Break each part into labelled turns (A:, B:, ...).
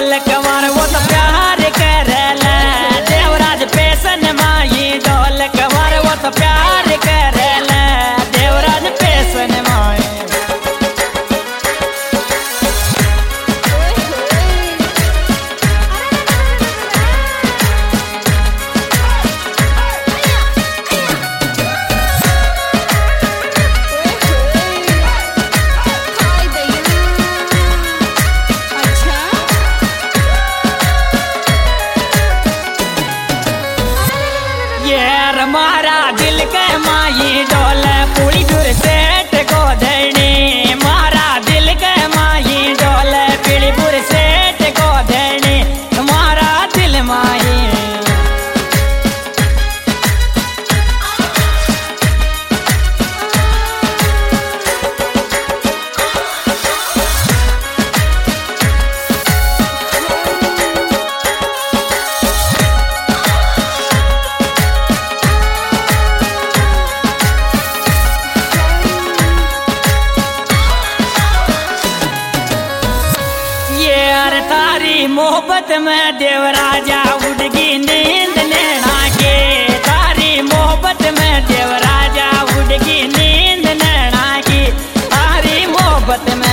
A: ढोलक वार वो तो प्यार करेला देवराज पेशन माई ढोलक वार वो तो प्यार करेला देवराज पेशन माई मारा दिल के माई ढोल पूरी दूर सेठ को धरनी मारा दिल के माई ढोल पीड़ी दूर सेठ को धरनी मारा दिल माई तारी मोहब्बत में देवराजा उड़गी नींद नैना के तारी मोहब्बत में देवराजा उड़गी नींद नैना की तारी मोहब्बत में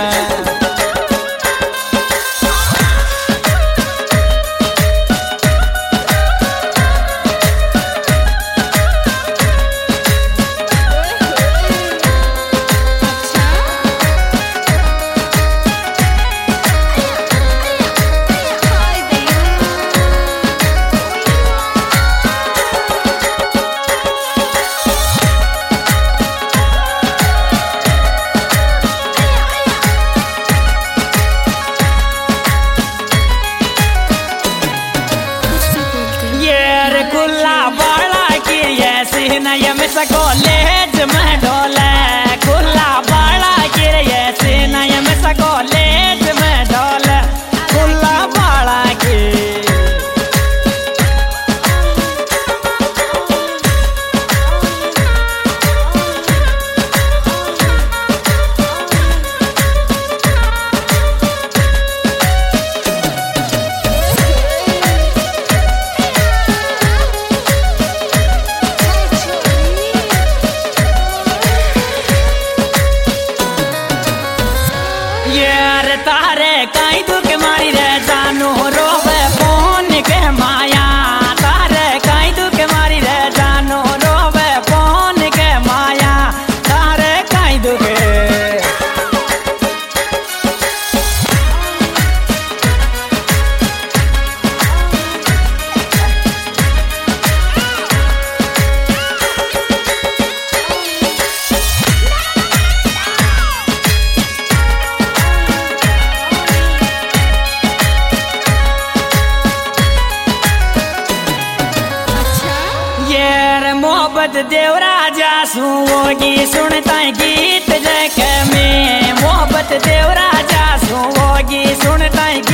A: नयम सको लेज में ढोले खुला बाड़ा गिर ऐसे नयम सको लेज में ढोले खुला बाड़ा गिर तारे कई दुख मारी रे जानू रोवे फोन के माया तारे कई दुख मारी रे जानू रोवे फोन के माया तारे कई दुख मोहब्बत देवराजा सुवोगी सुनता गीत जैके में मोहब्बत देवराजा सुवोगी सुनता